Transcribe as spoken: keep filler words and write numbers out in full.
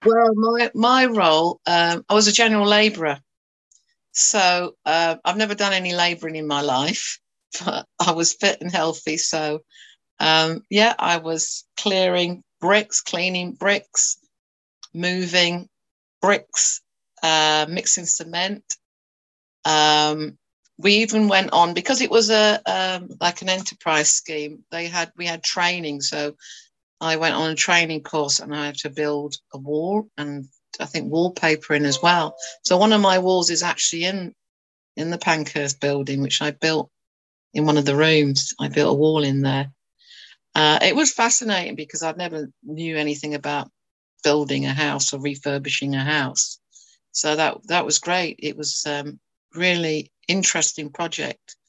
Well, my my role, um, I was a general labourer, so uh, I've never done any labouring in my life, but I was fit and healthy. So um, yeah, I was clearing bricks, cleaning bricks, moving bricks, uh, mixing cement. Um, we even went on because it was a um, like an enterprise scheme. They had we had training, so I went on a training course and I had to build a wall and I think wallpapering as well. So one of my walls is actually in in the Pankhurst building, which I built in one of the rooms. I built a wall in there. Uh, it was fascinating because I never knew anything about building a house or refurbishing a house. So that that was great. It was um, really interesting project.